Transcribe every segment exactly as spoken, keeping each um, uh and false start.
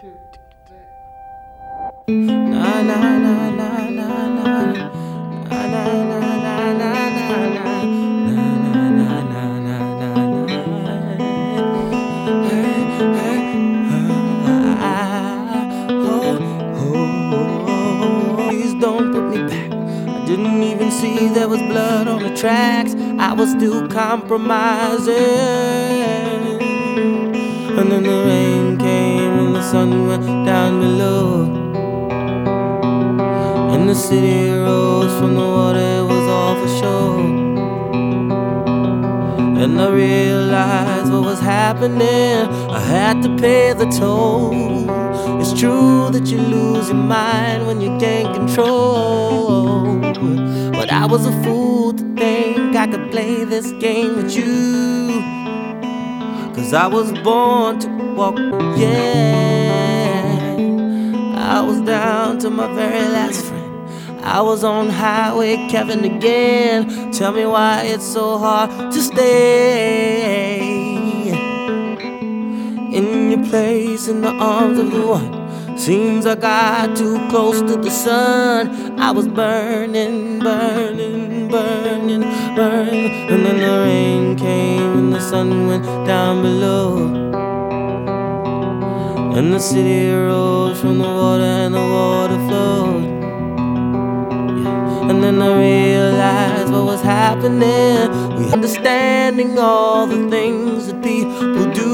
two, three. Na na na na na na na na na na na Please don't put me back. I didn't even see there was blood on the tracks. I was still compromising. And then the rain came and the sun went down below. And the city rose from the water, it was all for show. And I realized what was happening, I had to pay the toll. It's true that you lose your mind when you gain control, but I was a fool to think I could play this game with you, 'cause I was born to walk, yeah. I was down to my very last friend. I was on Highway Kevin again. Tell me why it's so hard to stay in your place in the arms of the one. Seems I got too close to the sun. I was burning, burning, burning, burning. And then the rain came and the sun went down below. And the city rose from the water and the water flowed. And then I realized what was happening. We understanding all the things that people do.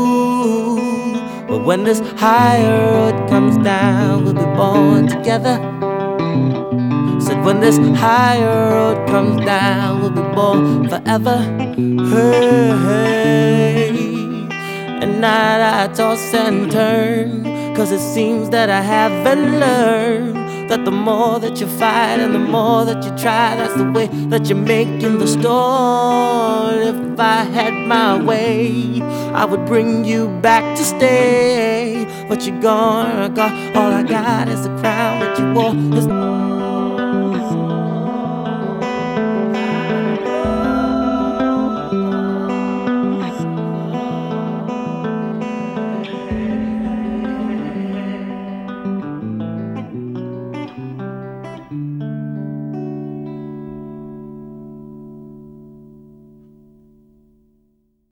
But when this higher road comes down, we'll be born together. Said when this higher road comes down, we'll be born forever. Hey, hey. At night I toss and turn, 'cause it seems that I haven't learned that the more that you fight and the more that you try, that's the way that you're making the storm. If I had my way, I would bring you back to stay, but you're gone. I got all I got is the crown that you wore. It's